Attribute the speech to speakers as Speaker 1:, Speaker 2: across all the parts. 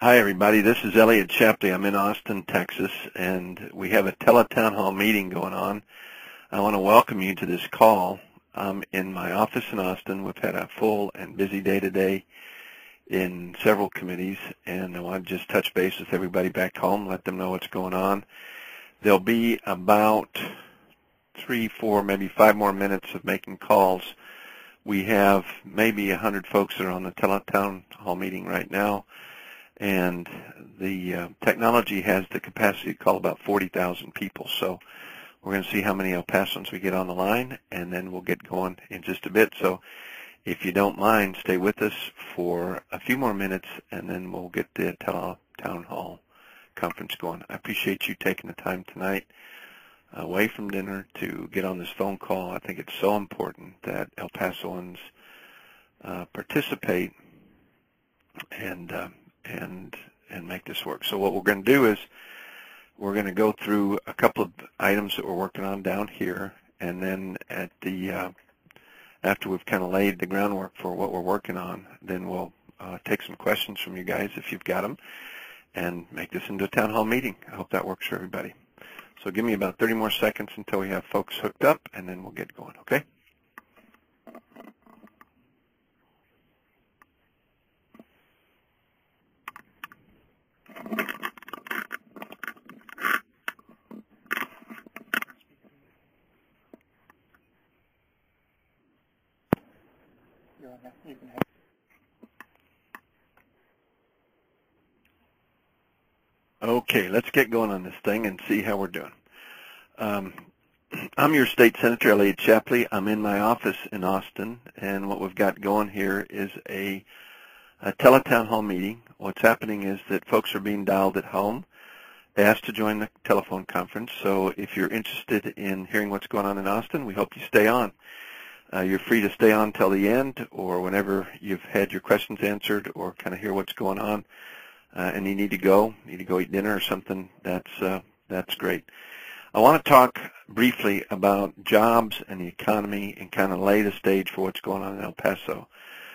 Speaker 1: Hi, everybody. This is Elliot Shapley. I'm in Austin, Texas, and we have a teletown hall meeting going on. I want to welcome you to this call. I'm in my office in Austin. We've had a full and busy day today in several committees, and I want to just touch base with everybody back home, let them know what's going on. There'll be about 3, 4, maybe 5 more minutes of making calls. We have maybe 100 folks that are on the teletown hall meeting right now. And the technology has the capacity to call about 40,000 people. So we're going to see how many El Pasoans we get on the line, and then we'll get going in just a bit. So if you don't mind, stay with us for a few more minutes, and then we'll get the town hall conference going. I appreciate you taking the time tonight away from dinner to get on this phone call. I think it's so important that El Pasoans participate and make this work. So what we're going to do is we're going to go through a couple of items that we're working on down here, and then at the after we've kind of laid the groundwork for what we're working on, then we'll take some questions from you guys if you've got them and make this into a town hall meeting. I hope that works for everybody. So give me about 30 more seconds until we have folks hooked up, and then we'll get going, okay? Okay, let's get going on this thing and see how we're doing. I'm your state senator, Elliot Shapley. I'm in my office in Austin, and what we've got going here is a teletown hall meeting. What's happening is that folks are being dialed at home, asked to join the telephone conference. So if you're interested in hearing what's going on in Austin, we hope you stay on. You're free to stay on till the end, or whenever you've had your questions answered or kind of hear what's going on, and you need to go eat dinner or something, that's great. I want to talk briefly about jobs and the economy and kind of lay the stage for what's going on in El Paso.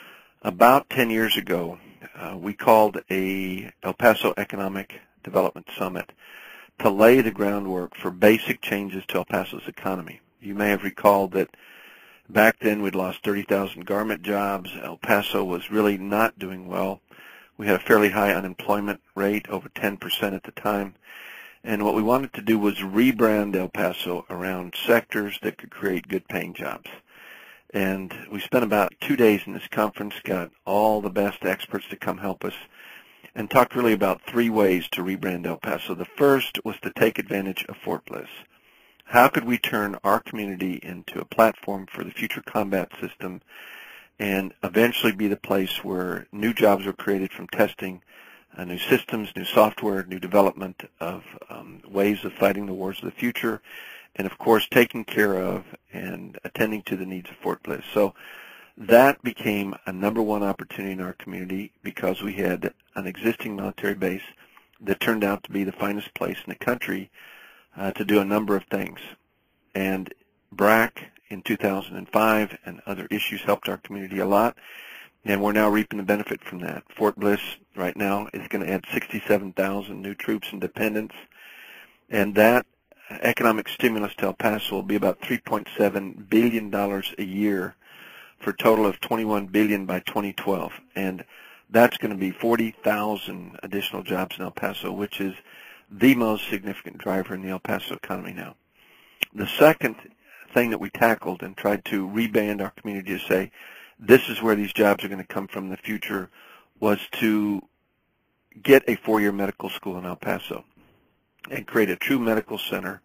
Speaker 1: About 10 years ago, we called a El Paso Economic Development Summit to lay the groundwork for basic changes to El Paso's economy. You may have recalled that back then we'd lost 30,000 garment jobs. El Paso was really not doing well. We had a fairly high unemployment rate, over 10% at the time. And what we wanted to do was rebrand El Paso around sectors that could create good-paying jobs. And we spent about 2 days in this conference, got all the best experts to come help us, and talked really about 3 ways to rebrand El Paso. The first was to take advantage of Fort Bliss. How could we turn our community into a platform for the future combat system and eventually be the place where new jobs are created from testing new systems, new software, new development of ways of fighting the wars of the future, and of course taking care of and attending to the needs of Fort Bliss. So that became a #1 opportunity in our community because we had an existing military base that turned out to be the finest place in the country to do a number of things. And BRAC in 2005 and other issues helped our community a lot, and we're now reaping the benefit from that. Fort Bliss right now is going to add 67,000 new troops and dependents, and that economic stimulus to El Paso will be about $3.7 billion a year for a total of $21 billion by 2012. And that's going to be 40,000 additional jobs in El Paso, which is the most significant driver in the El Paso economy now. The second thing that we tackled and tried to reband our community to say, this is where these jobs are going to come from in the future, was to get a 4-year medical school in El Paso and create a true medical center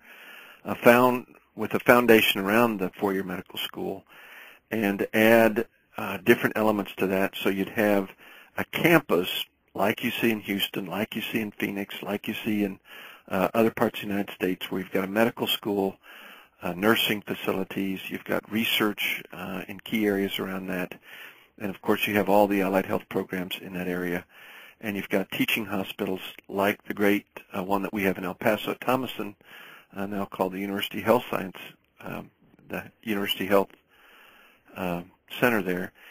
Speaker 1: with a foundation around the 4-year medical school and add different elements to that so you'd have a campus like you see in Houston, like you see in Phoenix, like you see in other parts of the United States, where you've got a medical school, nursing facilities, you've got research in key areas around that, and of course you have all the allied health programs in that area, and you've got teaching hospitals like the great one that we have in El Paso, Thomason, now called the University Health Science, the University Health Center there,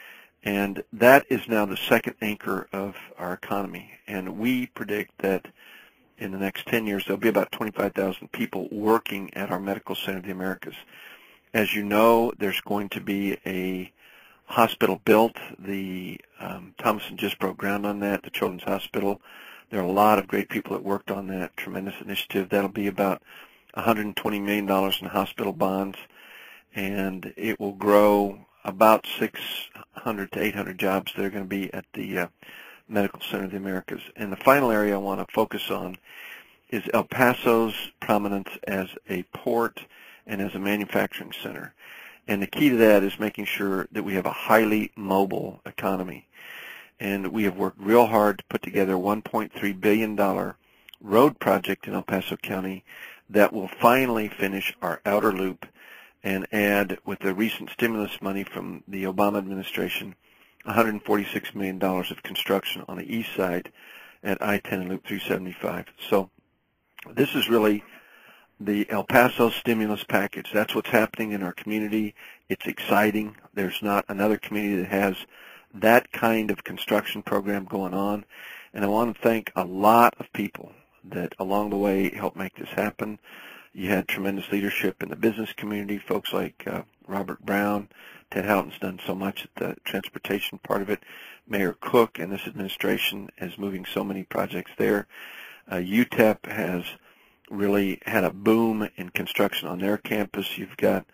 Speaker 1: And that is now the second anchor of our economy. And we predict that in the next 10 years, there'll be about 25,000 people working at our Medical Center of the Americas. As you know, there's going to be a hospital built. The Thomason just broke ground on that, the Children's Hospital. There are a lot of great people that worked on that tremendous initiative. That'll be about $120 million in hospital bonds, and it will grow about 600 to 800 jobs that are going to be at the Medical Center of the Americas. And the final area I want to focus on is El Paso's prominence as a port and as a manufacturing center. And the key to that is making sure that we have a highly mobile economy. And we have worked real hard to put together a $1.3 billion road project in El Paso County that will finally finish our outer loop and add, with the recent stimulus money from the Obama administration, $146 million of construction on the east side at I-10 and Loop 375. So this is really the El Paso stimulus package. That's what's happening in our community. It's exciting. There's not another community that has that kind of construction program going on. And I want to thank a lot of people that along the way helped make this happen. You had tremendous leadership in the business community, folks like Robert Brown. Ted Houghton's done so much at the transportation part of it. Mayor Cook and this administration is moving so many projects there. UTEP has really had a boom in construction on their campus. You've got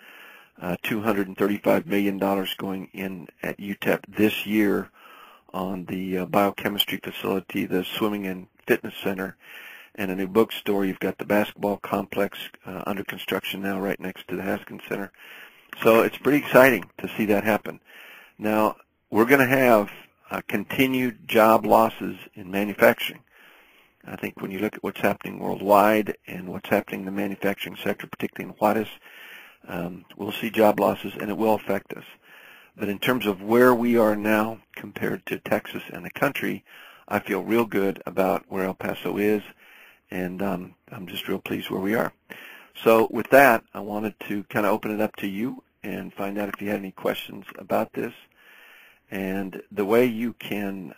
Speaker 1: $235 million going in at UTEP this year on the biochemistry facility, the swimming and fitness center, and a new bookstore. You've got the basketball complex under construction now right next to the Haskins Center. So it's pretty exciting to see that happen. Now, we're going to have continued job losses in manufacturing. I think when you look at what's happening worldwide and what's happening in the manufacturing sector, particularly in Juarez, we'll see job losses, and it will affect us. But in terms of where we are now compared to Texas and the country, I feel real good about where El Paso is, and I'm just real pleased where we are. So with that, I wanted to kind of open it up to you and find out if you had any questions about this. And the way you can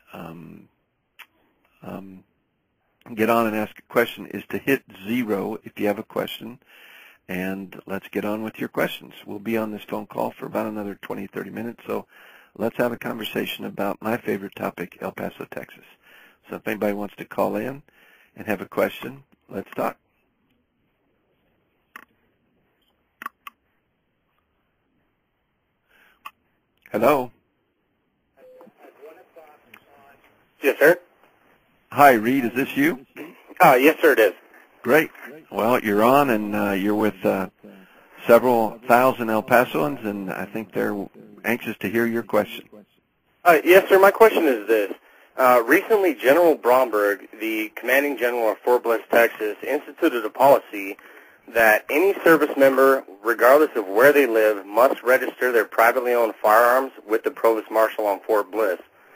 Speaker 1: get on and ask a question is to hit 0 if you have a question, and let's get on with your questions. We'll be on this phone call for about another 20, 30 minutes, so let's have a conversation about my favorite topic, El Paso, Texas. So if anybody wants to call in and have a question, let's talk. Hello?
Speaker 2: Yes, sir.
Speaker 1: Hi, Reed, is this you?
Speaker 2: Yes, sir, it is.
Speaker 1: Great. Well, you're on, and you're with several thousand El Pasoans, and I think they're anxious to hear your question.
Speaker 2: Yes, sir, my question is this. Recently, General Bromberg, the commanding general of Fort Bliss, Texas, instituted a policy that any service member, regardless of where they live, must register their privately owned firearms with the Provost Marshal on Fort Bliss.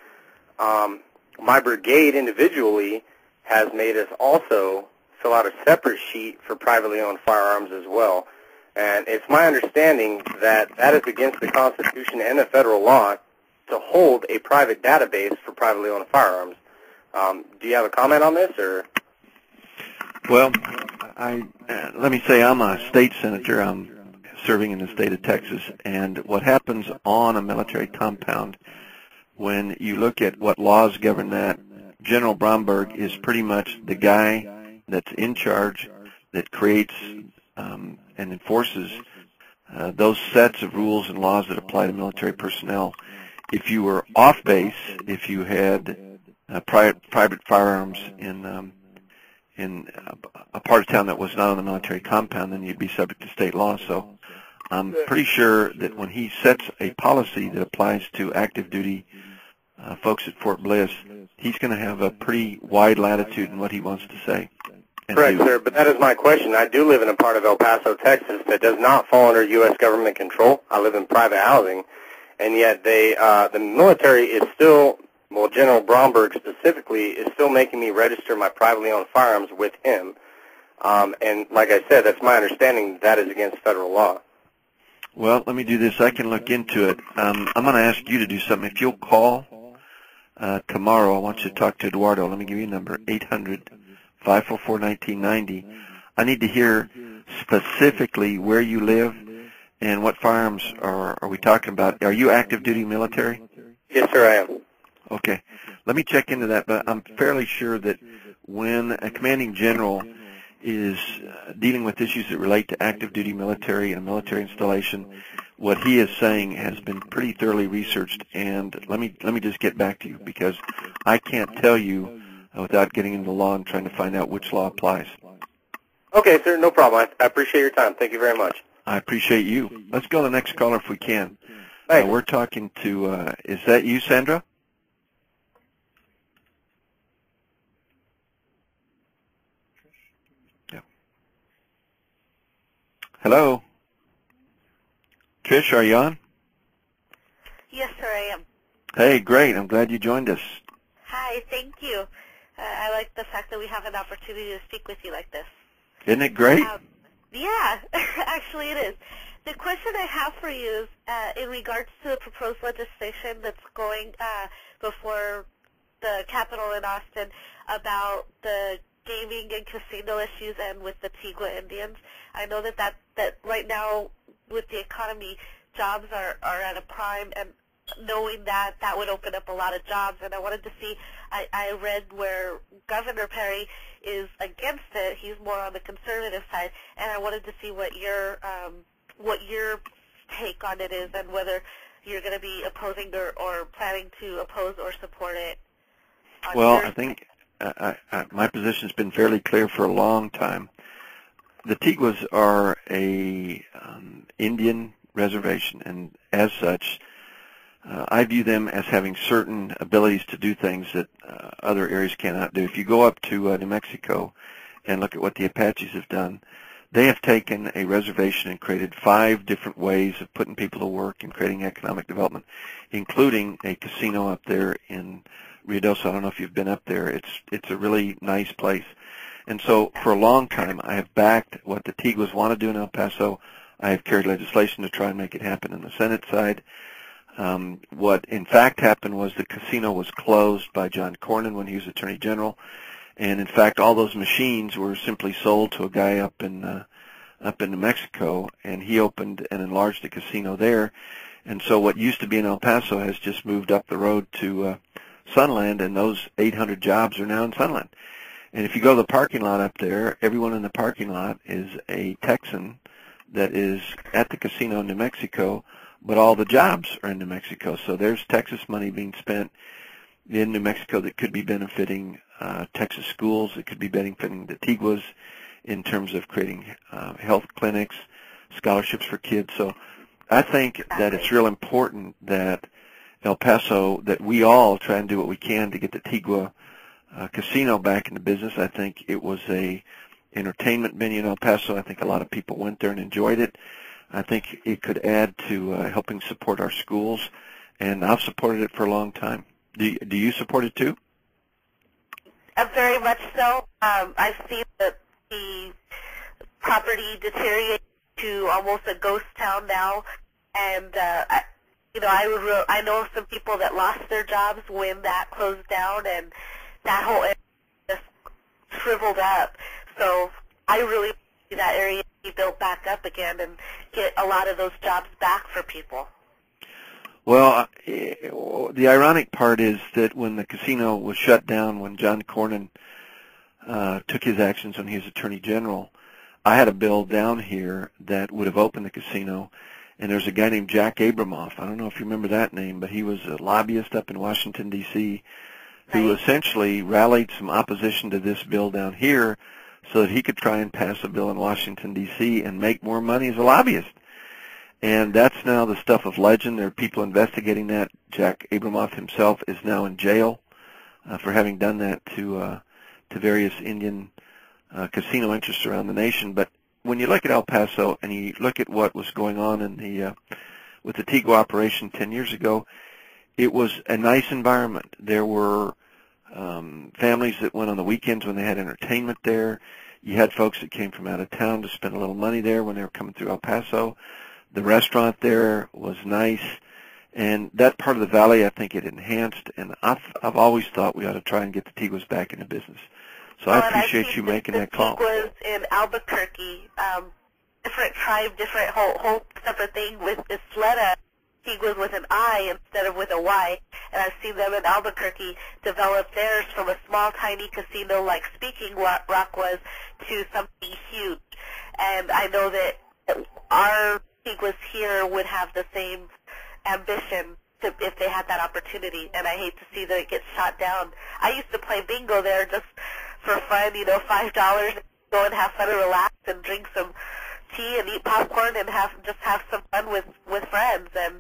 Speaker 2: My brigade individually has made us also fill out a separate sheet for privately owned firearms as well. And it's my understanding that that is against the Constitution and the federal law to hold a private database for privately owned firearms. Do you have a comment on this, or?
Speaker 1: Well, let me say I'm a state senator. I'm serving in the state of Texas, and what happens on a military compound, when you look at what laws govern that, General Bromberg is pretty much the guy that's in charge, that creates and enforces those sets of rules and laws that apply to military personnel. If you were off base, if you had private firearms in a part of town that was not on the military compound, then you'd be subject to state law. So I'm pretty sure that when he sets a policy that applies to active duty folks at Fort Bliss, he's going to have a pretty wide latitude in what he wants to say.
Speaker 2: Correct, sir, but that is my question. I do live in a part of El Paso, Texas that does not fall under U.S. government control. I live in private housing, and yet the military is still, well, General Bromberg specifically, is still making me register my privately owned firearms with him. And like I said, that's my understanding that is against federal law.
Speaker 1: Well, let me do this. I can look into it. I'm going to ask you to do something. If you'll call tomorrow, I want you to talk to Eduardo. Let me give you a number, 800-544-1990. I need to hear specifically where you live and what firearms are we talking about. Are you active duty military?
Speaker 2: Yes, sir, I am.
Speaker 1: Okay. Let me check into that, but I'm fairly sure that when a commanding general is dealing with issues that relate to active duty military and military installation, what he is saying has been pretty thoroughly researched. And let me just get back to you, because I can't tell you without getting into the law and trying to find out which law applies.
Speaker 2: Okay, sir, no problem. I appreciate your time. Thank you very much.
Speaker 1: I appreciate you. Let's go to the next caller if we can.
Speaker 2: Thanks.
Speaker 1: We're talking to, is that you, Sandra? Yeah. Hello? Trish, are you on?
Speaker 3: Yes, sir, I am.
Speaker 1: Hey, great. I'm glad you joined us.
Speaker 3: Hi, thank you. I like the fact that we have an opportunity to speak with you like this.
Speaker 1: Isn't it great?
Speaker 3: Yeah, actually it is. The question I have for you is in regards to the proposed legislation that's going before the Capitol in Austin about the gaming and casino issues and with the Tigua Indians. I know that right now with the economy, jobs are at a prime, and knowing that would open up a lot of jobs. And I wanted to see, I read where Governor Perry is against it. He's more on the conservative side, and I wanted to see what your take on it is, and whether you're going to be opposing or planning to oppose or support it.
Speaker 1: Well, I think my position's been fairly clear for a long time. The Tiguas are a Indian reservation, and as such, I view them as having certain abilities to do things that other areas cannot do. If you go up to New Mexico and look at what the Apaches have done, they have taken a reservation and created 5 different ways of putting people to work and creating economic development, including a casino up there in Ruidoso. I don't know if you've been up there. It's a really nice place. And so for a long time, I have backed what the Tiguas want to do in El Paso. I have carried legislation to try and make it happen in the Senate side. What in fact happened was the casino was closed by John Cornyn when he was Attorney General, and in fact all those machines were simply sold to a guy up in New Mexico, and he opened and enlarged the casino there. And so what used to be in El Paso has just moved up the road to Sunland, and those 800 jobs are now in Sunland. And if you go to the parking lot up there, everyone in the parking lot is a Texan that is at the casino in New Mexico, but all the jobs are in New Mexico. So there's Texas money being spent in New Mexico that could be benefiting Texas schools. It could be benefiting the Tiguas in terms of creating health clinics, scholarships for kids. So I think that it's real important that El Paso, that we all try and do what we can to get the Tigua casino back into business. I think it was a entertainment venue in El Paso. I think a lot of people went there and enjoyed it. I think it could add to helping support our schools, and I've supported it for a long time. Do you support it too?
Speaker 3: Very much so. I've seen the property deteriorate to almost a ghost town now, and I know some people that lost their jobs when that closed down, and that whole area just shriveled up. So I really see that area be built back up again and get a lot of those jobs back for people.
Speaker 1: Well, the ironic part is that when the casino was shut down, when John Cornyn took his actions when he was Attorney General, I had a bill down here that would have opened the casino, and there's a guy named Jack Abramoff. I don't know if you remember that name, but he was a lobbyist up in Washington, D.C., who essentially rallied some opposition to this bill down here so that he could try and pass a bill in Washington, D.C. and make more money as a lobbyist. And that's now the stuff of legend. There are people investigating that. Jack Abramoff himself is now in jail for having done that to various Indian casino interests around the nation. But when you look at El Paso and you look at what was going on in with the Tigua operation 10 years ago, it was a nice environment. There were families that went on the weekends when they had entertainment there. You had folks that came from out of town to spend a little money there when they were coming through El Paso. The restaurant there was nice. And that part of the valley, I think it enhanced, and I've always thought we ought to try and get the Tiguas back into business. So I appreciate you making that call.
Speaker 3: Tiguas in Albuquerque, different tribe, different whole separate thing with Isleta. Tiguas with an I instead of with a Y, and I've seen them in Albuquerque develop theirs from a small, tiny casino like Speaking Rock was to something huge. And I know that our Tiguas here would have the same ambition if they had that opportunity, and I hate to see that it gets shot down. I used to play bingo there just for fun, $5, and go and have fun and relax and drink some tea and eat popcorn and have some fun with friends. And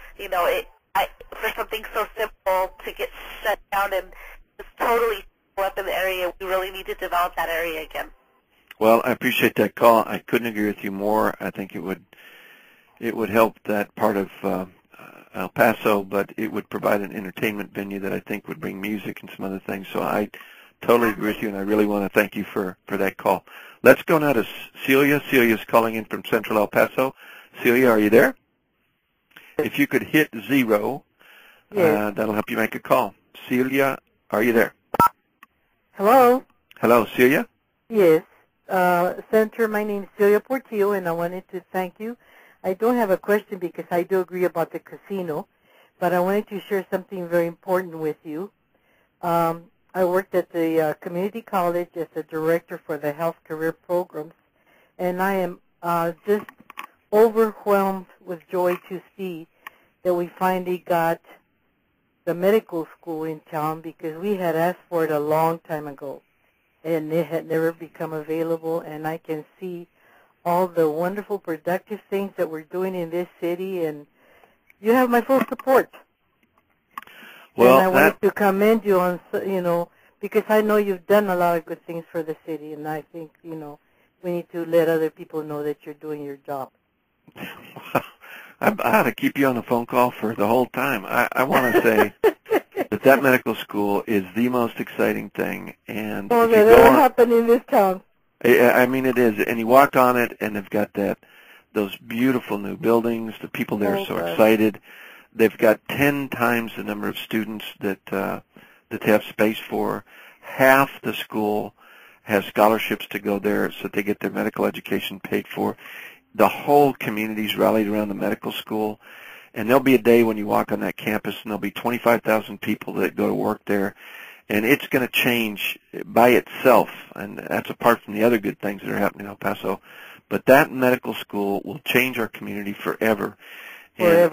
Speaker 3: for something so simple to get shut down and just totally up in the area, we really need to develop that area again.
Speaker 1: Well, I appreciate that call. I couldn't agree with you more. I think it would help that part of El Paso, but it would provide an entertainment venue that I think would bring music and some other things. So I totally agree with you, and I really want to thank you for that call. Let's go now to Celia. Celia's calling in from Central El Paso. Celia, are you there? If you could hit 0,
Speaker 4: yes.
Speaker 1: That'll help you make a call. Celia, are you there?
Speaker 4: Hello?
Speaker 1: Hello, Celia?
Speaker 4: Yes. Senator, my name is Celia Portillo, and I wanted to thank you. I don't have a question because I do agree about the casino, but I wanted to share something very important with you. I worked at the community college as the director for the health career programs, and I am just overwhelmed with joy to see that we finally got the medical school in town, because we had asked for it a long time ago, and it had never become available. And I can see all the wonderful, productive things that we're doing in this city, and you have my full support.
Speaker 1: Well,
Speaker 4: and I wanted to commend you on, because I know you've done a lot of good things for the city, and I think, we need to let other people know that you're doing your job.
Speaker 1: I ought to keep you on the phone call for the whole time. I want to say that medical school is the most exciting thing. And
Speaker 4: that ever happened in this town.
Speaker 1: I mean, it is. And you walk on it, and they've got those beautiful new buildings. The people there are so excited. They've got 10 times the number of students that they have space for. Half the school has scholarships to go there so that they get their medical education paid for. The whole community's rallied around the medical school. And there'll be a day when you walk on that campus, and there'll be 25,000 people that go to work there. And it's going to change by itself, and that's apart from the other good things that are happening in El Paso. But that medical school will change our community forever. And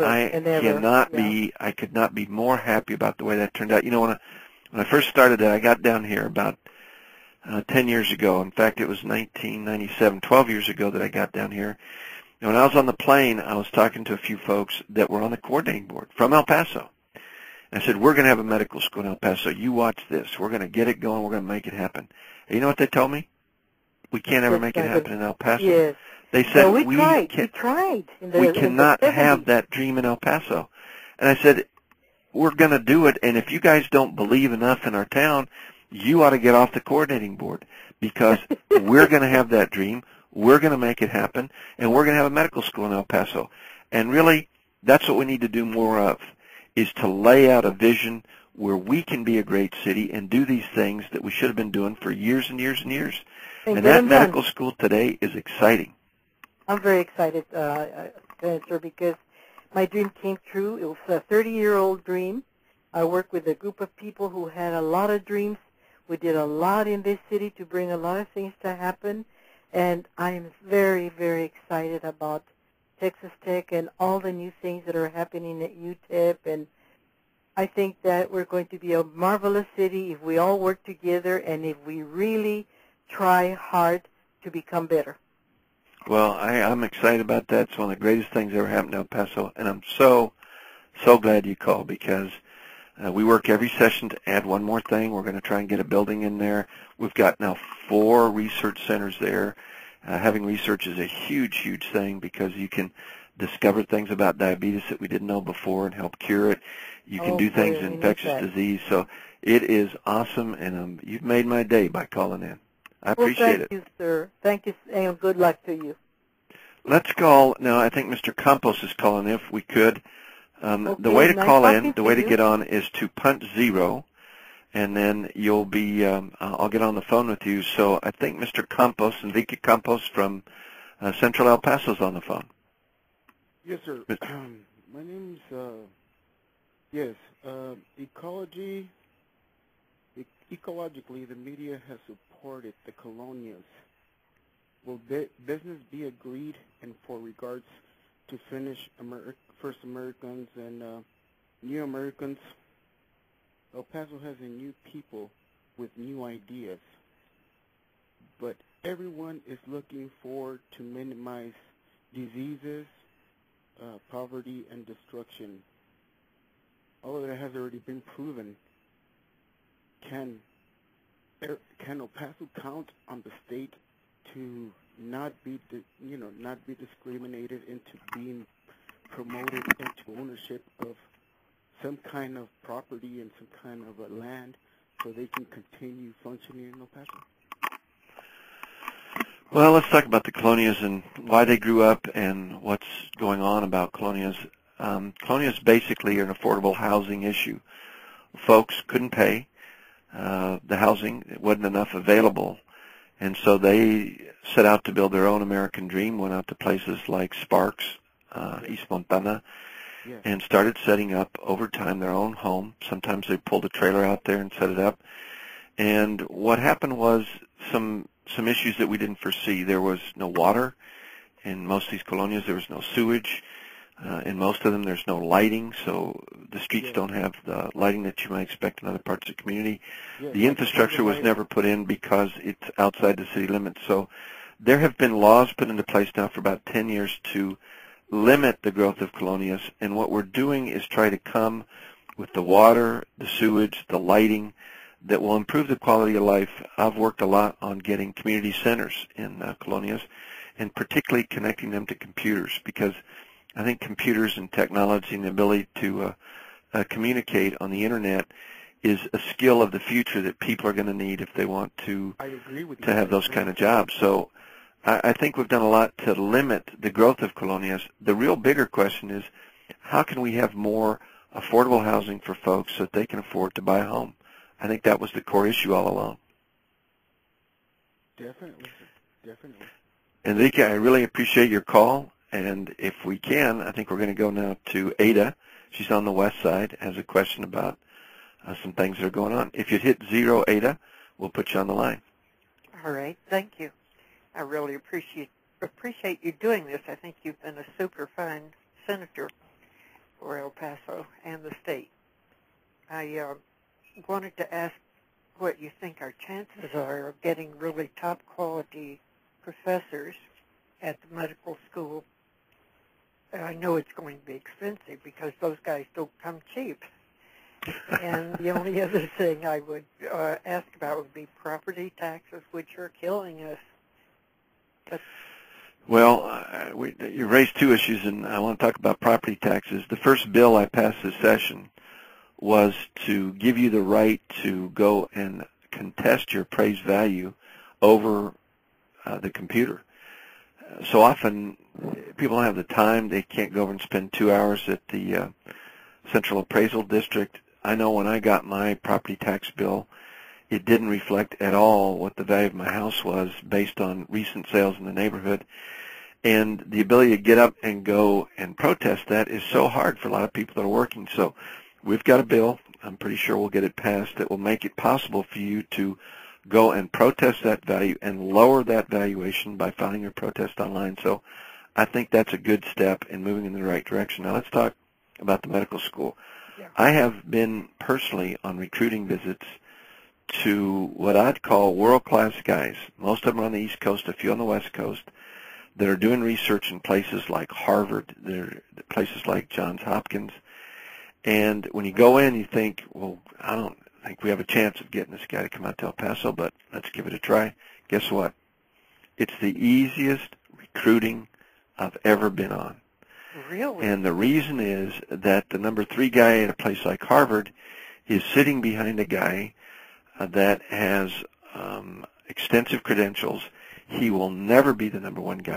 Speaker 1: I could not be more happy about the way that turned out. When I first started that, I got down here about 10 years ago. In fact, it was 1997, 12 years ago that I got down here. And when I was on the plane, I was talking to a few folks that were on the coordinating board from El Paso. And I said, we're going to have a medical school in El Paso. You watch this. We're going to get it going. We're going to make it happen. And you know what they told me? We can't ever make it happen in El Paso.
Speaker 4: Yes.
Speaker 1: They said,
Speaker 4: we tried.
Speaker 1: We cannot have that dream in El Paso. And I said, we're going to do it, and if you guys don't believe enough in our town, you ought to get off the coordinating board, because we're going to have that dream, we're going to make it happen, and we're going to have a medical school in El Paso. And really, that's what we need to do more of, is to lay out a vision where we can be a great city and do these things that we should have been doing for years and years and years. And that medical school today is exciting.
Speaker 4: I'm very excited, Senator, because my dream came true. It was a 30-year-old dream. I worked with a group of people who had a lot of dreams. We did a lot in this city to bring a lot of things to happen, and I am very, very excited about Texas Tech and all the new things that are happening at UTEP, and I think that we're going to be a marvelous city if we all work together and if we really try hard to become better.
Speaker 1: Well, I'm excited about that. It's one of the greatest things that ever happened in El Paso, and I'm so glad you called, because we work every session to add one more thing. We're going to try and get a building in there. We've got now 4 research centers there. Having research is a huge, huge thing, because you can discover things about diabetes that we didn't know before and help cure it. You can do things in infectious disease. So it is awesome, and you've made my day by calling in. I appreciate it.
Speaker 4: Thank you, sir. Thank you, and good luck to you.
Speaker 1: Let's call now. I think Mr. Campos is calling. If we could,
Speaker 4: Okay,
Speaker 1: the way to
Speaker 4: nice
Speaker 1: call in,
Speaker 4: talking
Speaker 1: the
Speaker 4: to
Speaker 1: way to
Speaker 4: you.
Speaker 1: get on is to punt 0, and then you'll be. I'll get on the phone with you. So I think Mr. Campos, Enrique Campos from Central El Paso, is on the phone.
Speaker 5: Yes, sir. My name's ecology. Ecologically, the media has supported the colonias. Will business be agreed and for regards to Finnish first Americans and new Americans? El Paso has a new people with new ideas, but everyone is looking for to minimize diseases, poverty, and destruction. All of that has already been proven. Can El Paso count on the state to not be discriminated into being promoted into ownership of some kind of property and some kind of a land so they can continue functioning in El Paso?
Speaker 1: Well, let's talk about the colonias and why they grew up and what's going on about colonias. Colonias basically are an affordable housing issue. Folks couldn't pay the housing. It wasn't enough available. And so they set out to build their own American dream, went out to places like Sparks, East Montana, and started setting up over time their own home. Sometimes they pulled a trailer out there and set it up. And what happened was some issues that we didn't foresee. There was no water in most of these colonias. There was no sewage. In most of them, there's no lighting, so the streets don't have the lighting that you might expect in other parts of the community. The infrastructure was never put in because it's outside the city limits. So there have been laws put into place now for about 10 years to limit the growth of colonias, and what we're doing is try to come with the water, the sewage, the lighting that will improve the quality of life. I've worked a lot on getting community centers in colonias, and particularly connecting them to computers, because I think computers and technology and the ability to communicate on the internet is a skill of the future that people are going to need if they want to have those kind of jobs. So I think we've done a lot to limit the growth of colonias. The real bigger question is, how can we have more affordable housing for folks so that they can afford to buy a home? I think that was the core issue all along.
Speaker 5: Definitely.
Speaker 1: Enrique, I really appreciate your call. And if we can, I think we're going to go now to Ada. She's on the west side, has a question about some things that are going on. If you'd hit 0, Ada, we'll put you on the line.
Speaker 6: All right. Thank you. I really appreciate you doing this. I think you've been a super fine senator for El Paso and the state. I wanted to ask what you think our chances are of getting really top-quality professors at the medical school. I know it's going to be expensive because those guys don't come cheap. And the only other thing I would ask about would be property taxes, which are killing us.
Speaker 1: Well, you raised two issues, and I want to talk about property taxes. The first bill I passed this session was to give you the right to go and contest your appraised value over the computer. So often, people don't have the time. They can't go over and spend 2 hours at the Central Appraisal District. I know when I got my property tax bill, it didn't reflect at all what the value of my house was based on recent sales in the neighborhood. And the ability to get up and go and protest that is so hard for a lot of people that are working. So we've got a bill. I'm pretty sure we'll get it passed that will make it possible for you to go and protest that value and lower that valuation by filing your protest online. So I think that's a good step in moving in the right direction. Now let's talk about the medical school. Yeah. I have been personally on recruiting visits to what I'd call world-class guys. Most of them are on the East Coast, a few on the West Coast, that are doing research in places like Harvard, places like Johns Hopkins. And when you go in, you think, well, I don't think we have a chance of getting this guy to come out to El Paso, but let's give it a try. Guess what? It's the easiest recruiting I've ever been on.
Speaker 6: Really?
Speaker 1: And the reason is that the number 3 guy at a place like Harvard is sitting behind a guy that has extensive credentials. He will never be the number 1 guy at a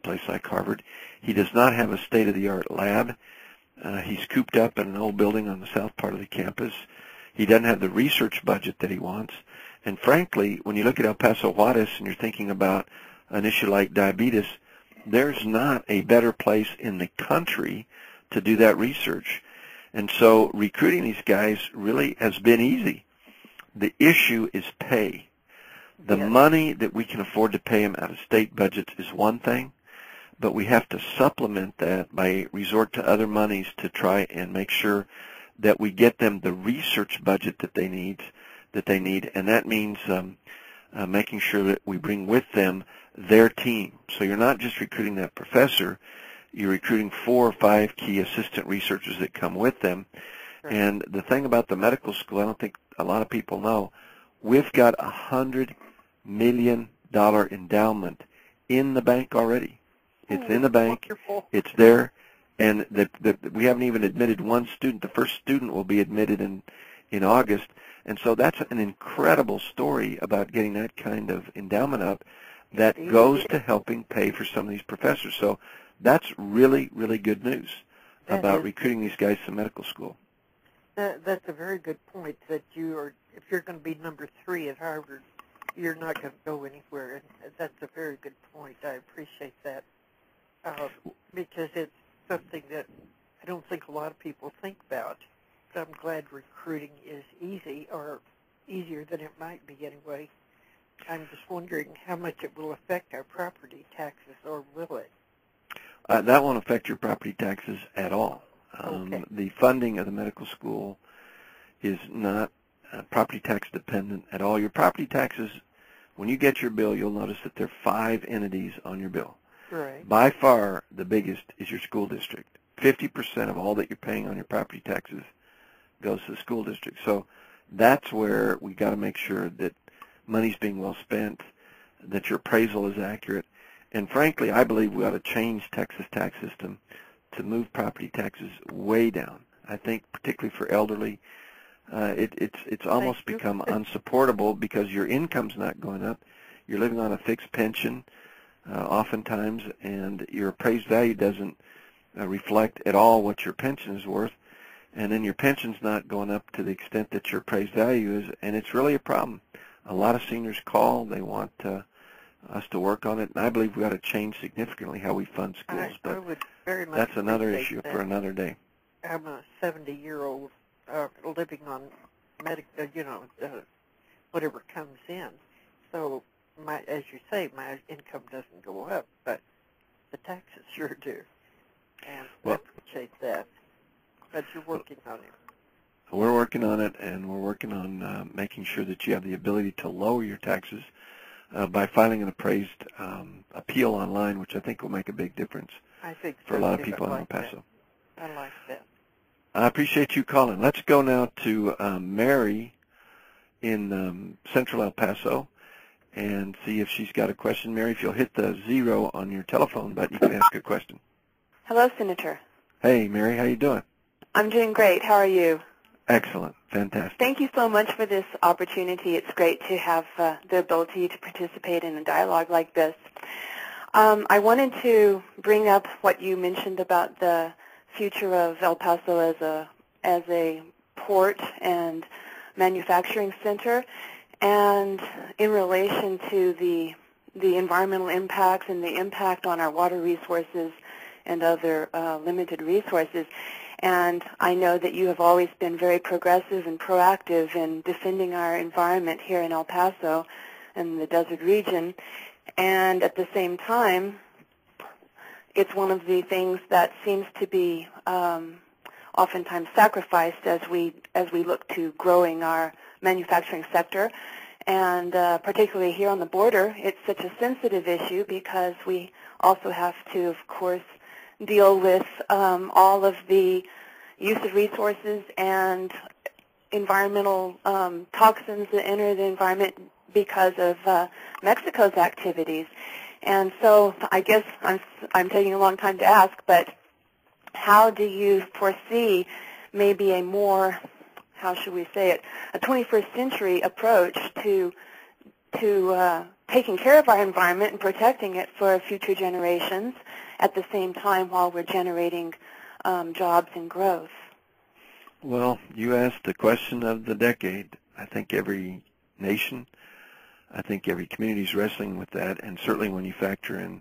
Speaker 1: place like Harvard. He does not have a state-of-the-art lab. He's cooped up in an old building on the south part of the campus. He doesn't have the research budget that he wants. And frankly, when you look at El Paso Juarez and you're thinking about an issue like diabetes, there's not a better place in the country to do that research. And so recruiting these guys really has been easy. The issue is pay. The money that we can afford to pay them out of state budgets is one thing, but we have to supplement that by resort to other monies to try and make sure that we get them the research budget that they need, and that means making sure that we bring with them their team. So you're not just recruiting that professor, you're recruiting 4 or 5 key assistant researchers that come with them. Right. And the thing about the medical school, I don't think a lot of people know, we've got $100 million endowment in the bank already. It's in the bank. Wonderful. It's there. And we haven't even admitted one student. The first student will be admitted in August. And so that's an incredible story about getting that kind of endowment up that goes to helping pay for some of these professors. So that's really, really good news about recruiting these guys to medical school.
Speaker 6: That's a very good point, that if you're going to be number 3 at Harvard, you're not going to go anywhere. And that's a very good point. I appreciate that because it's something that I don't think a lot of people think about. So I'm glad recruiting is easy, or easier than it might be anyway. I'm just wondering how much it will affect our property taxes, or will it?
Speaker 1: That won't affect your property taxes at all.
Speaker 6: Okay.
Speaker 1: The funding of the medical school is not property tax dependent at all. Your property taxes, when you get your bill, you'll notice that there are 5 entities on your bill.
Speaker 6: Right.
Speaker 1: By far, the biggest is your school district. 50% of all that you're paying on your property taxes goes to the school district. So that's where we got to make sure that money's being well spent, that your appraisal is accurate. And frankly, I believe we ought to change Texas tax system to move property taxes way down. I think particularly for elderly, it's almost become unsupportable because your income's not going up. You're living on a fixed pension oftentimes, and your appraised value doesn't reflect at all what your pension is worth. And then your pension's not going up to the extent that your appraised value is, and it's really a problem. A lot of seniors call. They want us to work on it, and I believe we ought to change significantally how we fund schools.
Speaker 6: I would very much
Speaker 1: that's another issue
Speaker 6: that.
Speaker 1: for another day.
Speaker 6: I'm a 70-year-old living on whatever comes in. So, as you say, my income doesn't go up, but the taxes sure do. And I appreciate that. But you're working on it.
Speaker 1: We're working on it, and we're working on making sure that you have the ability to lower your taxes by filing an appraised appeal online, which I think will make a big difference for a lot of people in El Paso.
Speaker 6: I like that.
Speaker 1: I appreciate you calling. Let's go now to Mary in central El Paso and see if she's got a question. Mary, if you'll hit the 0 on your telephone button, you can ask a question.
Speaker 7: Hello, Senator.
Speaker 1: Hey, Mary, how you doing?
Speaker 7: I'm doing great. How are you?
Speaker 1: Excellent. Fantastic.
Speaker 7: Thank you so much for this opportunity. It's great to have the ability to participate in a dialogue like this. I wanted to bring up what you mentioned about the future of El Paso as a port and manufacturing center, and in relation to the environmental impacts and the impact on our water resources and other limited resources. And I know that you have always been very progressive and proactive in defending our environment here in El Paso and the desert region. And at the same time, it's one of the things that seems to be oftentimes sacrificed as we look to growing our manufacturing sector. And particularly here on the border, it's such a sensitive issue because we also have to, of course, deal with all of the use of resources and environmental toxins that enter the environment because of Mexico's activities. And so I guess I'm taking a long time to ask, but how do you foresee maybe a more, how should we say it, a 21st century approach to to taking care of our environment and protecting it for future generations at the same time while we're generating jobs and growth?
Speaker 1: Well, you asked the question of the decade. I think every nation, I think every community is wrestling with that, and certainly when you factor in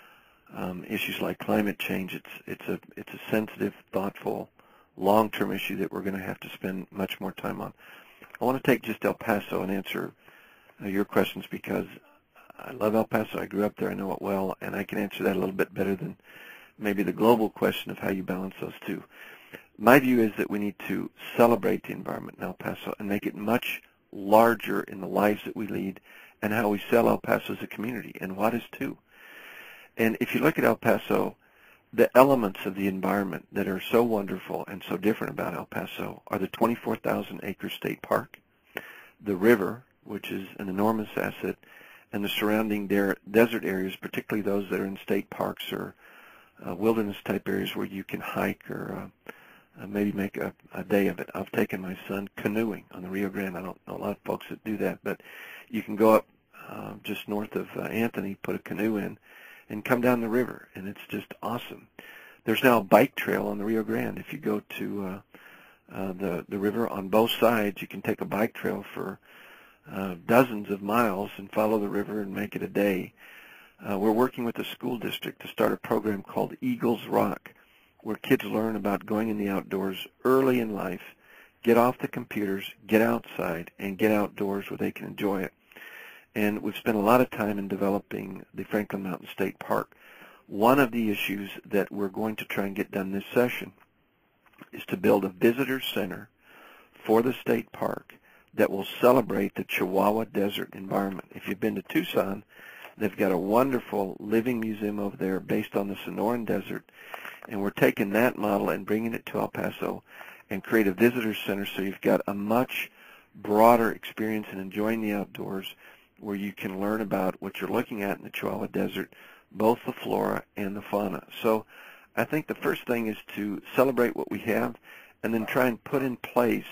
Speaker 1: issues like climate change, it's a sensitive, thoughtful, long-term issue that we're going to have to spend much more time on. I want to take just El Paso and answer your questions because I love El Paso. I grew up there. I know it well, and I can answer that a little bit better than maybe the global question of how you balance those two. My view is that we need to celebrate the environment in El Paso and make it much larger in the lives that we lead and how we sell El Paso as a community, and what is too. And if you look at El Paso, the elements of the environment that are so wonderful and so different about El Paso are the 24,000-acre state park, the river, which is an enormous asset, and the surrounding desert areas, particularly those that are in state parks or wilderness-type areas where you can hike or maybe make a day of it. I've taken my son canoeing on the Rio Grande. I don't know a lot of folks that do that, but you can go up just north of Anthony, put a canoe in, and come down the river, and it's just awesome. There's now a bike trail on the Rio Grande. If you go to the river on both sides, you can take a bike trail for dozens of miles and follow the river and make it a day. We're working with the school district to start a program called Eagles Rock, where kids learn about going in the outdoors early in life, get off the computers, get outside, and get outdoors where they can enjoy it. And we've spent a lot of time in developing the Franklin Mountain State Park. One of the issues that we're going to try and get done this session is to build a visitor center for the state park that will celebrate the Chihuahua Desert environment. If you've been to Tucson, they've got a wonderful living museum over there based on the Sonoran Desert, and we're taking that model and bringing it to El Paso and create a visitor center so you've got a much broader experience in enjoying the outdoors, where you can learn about what you're looking at in the Chihuahua Desert, both the flora and the fauna. So I think the first thing is to celebrate what we have and then try and put in place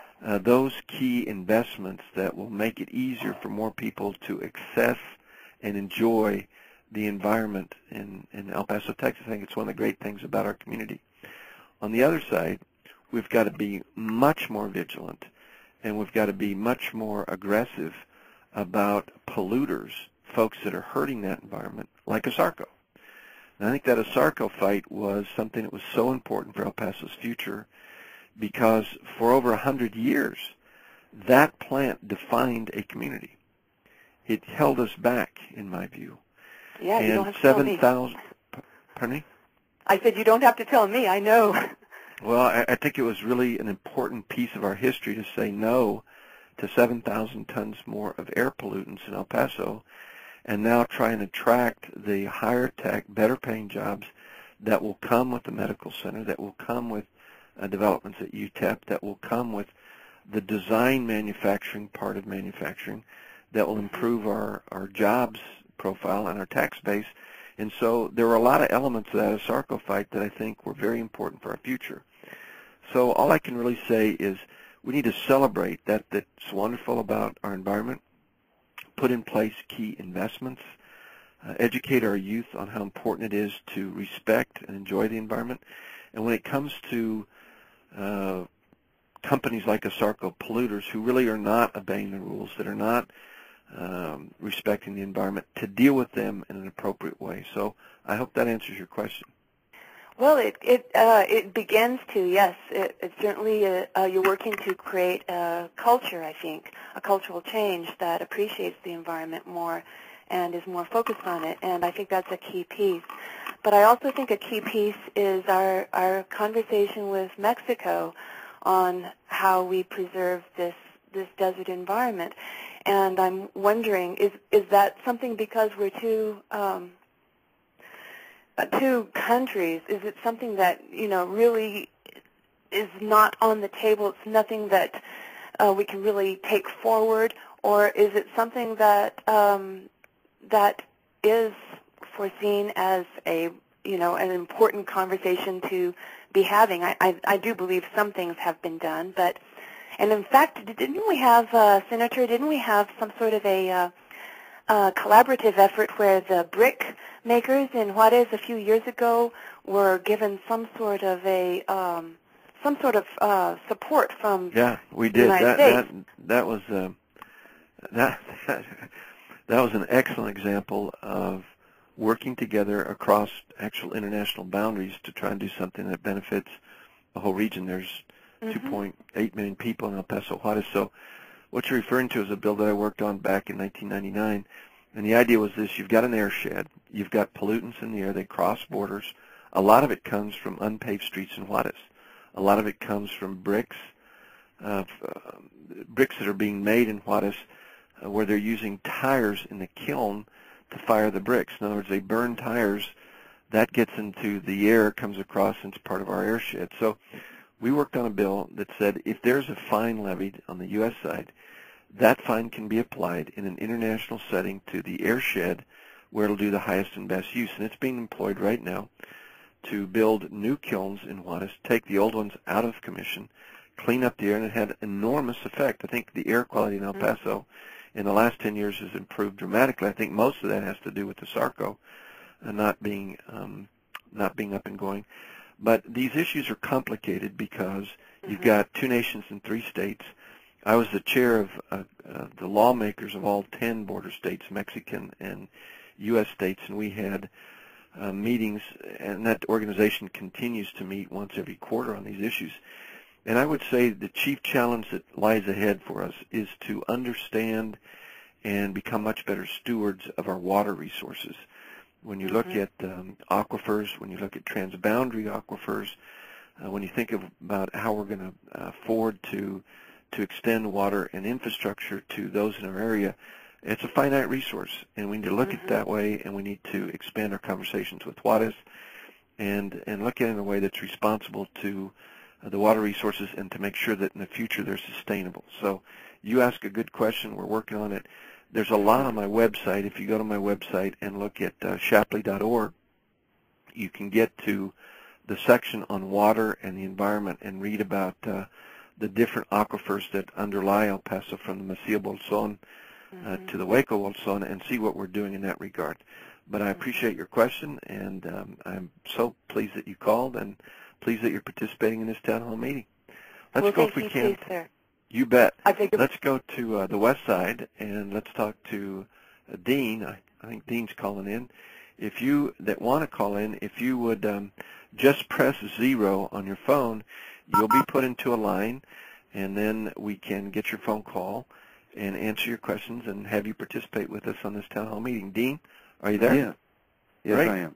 Speaker 1: those key investments that will make it easier for more people to access and enjoy the environment in El Paso, Texas. I think it's one of the great things about our community. On the other side, we've got to be much more vigilant, and we've got to be much more aggressive about polluters, folks that are hurting that environment, like ASARCO. And I think that ASARCO fight was something that was so important for El Paso's future because for over 100 years, that plant defined a community. It held us back, in my view.
Speaker 7: Yeah,
Speaker 1: and
Speaker 7: you don't have to tell me.
Speaker 1: 7,000, pardon me?
Speaker 7: I said you don't have to tell me, I know.
Speaker 1: Well, I think it was really an important piece of our history to say no to 7,000 tons more of air pollutants in El Paso, and now try and attract the higher tech, better paying jobs that will come with the medical center, that will come with developments at UTEP, that will come with the design manufacturing part of manufacturing, that will improve our jobs profile and our tax base. And so there were a lot of elements of that ASARCO fight that I think were very important for our future. So all I can really say is we need to celebrate that's wonderful about our environment, put in place key investments, educate our youth on how important it is to respect and enjoy the environment. And when it comes to companies like ASARCO, polluters who really are not obeying the rules, that are not respecting the environment, to deal with them in an appropriate way. So I hope that answers your question.
Speaker 7: Well, it begins to, yes. It certainly, you're working to create a culture, I think, a cultural change that appreciates the environment more and is more focused on it, and I think that's a key piece. But I also think a key piece is our conversation with Mexico on how we preserve this desert environment. And I'm wondering, is that something because we're two countries? Is it something that really is not on the table? It's nothing that we can really take forward, or is it something that that is foreseen as an important conversation to be having? I do believe some things have been done, and in fact, didn't we have, Senator, some sort of a collaborative effort where the brick makers in Juarez a few years ago were given some sort of support from
Speaker 1: we
Speaker 7: the
Speaker 1: did.
Speaker 7: United States.
Speaker 1: That was that was an excellent example of working together across actual international boundaries to try and do something that benefits the whole region. There's 2.8 million people in El Paso, Juarez. So what you're referring to is a bill that I worked on back in 1999. And the idea was this: you've got an air shed, you've got pollutants in the air, they cross borders. A lot of it comes from unpaved streets in Juarez. A lot of it comes from bricks that are being made in Juarez where they're using tires in the kiln to fire the bricks. In other words, they burn tires. That gets into the air, comes across into part of our air shed. So we worked on a bill that said if there's a fine levied on the U.S. side, that fine can be applied in an international setting to the air shed where it'll do the highest and best use. And it's being employed right now to build new kilns in Juarez, take the old ones out of commission, clean up the air, and it had enormous effect. I think the air quality in El Paso in the last 10 years has improved dramatically. I think most of that has to do with the SARCO not being up and going. But these issues are complicated because you've got 2 nations and 3 states. I was the chair of the lawmakers of all 10 border states, Mexican and U.S. states, and we had meetings, and that organization continues to meet once every quarter on these issues. And I would say the chief challenge that lies ahead for us is to understand and become much better stewards of our water resources. When you look at aquifers, when you look at transboundary aquifers, when you think about how we're going to afford to extend water and infrastructure to those in our area, it's a finite resource, and we need to look at it that way, and we need to expand our conversations with Juarez and look at it in a way that's responsible to the water resources and to make sure that in the future they're sustainable. So you ask a good question. We're working on it. There's a lot on my website. If you go to my website and look at shapley.org, you can get to the section on water and the environment and read about the different aquifers that underlie El Paso, from the Mesilla Bolson to the Hueco Bolson, and see what we're doing in that regard. But I appreciate your question, and I'm so pleased that you called and pleased that you're participating in this town hall meeting. Let's go if we can.
Speaker 7: Please, sir.
Speaker 1: You bet. Let's go to the west side, and let's talk to Dean. I think Dean's calling in. If you that want to call in, if you would just press 0 on your phone, you'll be put into a line, and then we can get your phone call and answer your questions and have you participate with us on this town hall meeting. Dean, are you there?
Speaker 8: Yeah. Yes,
Speaker 1: great.
Speaker 8: I am.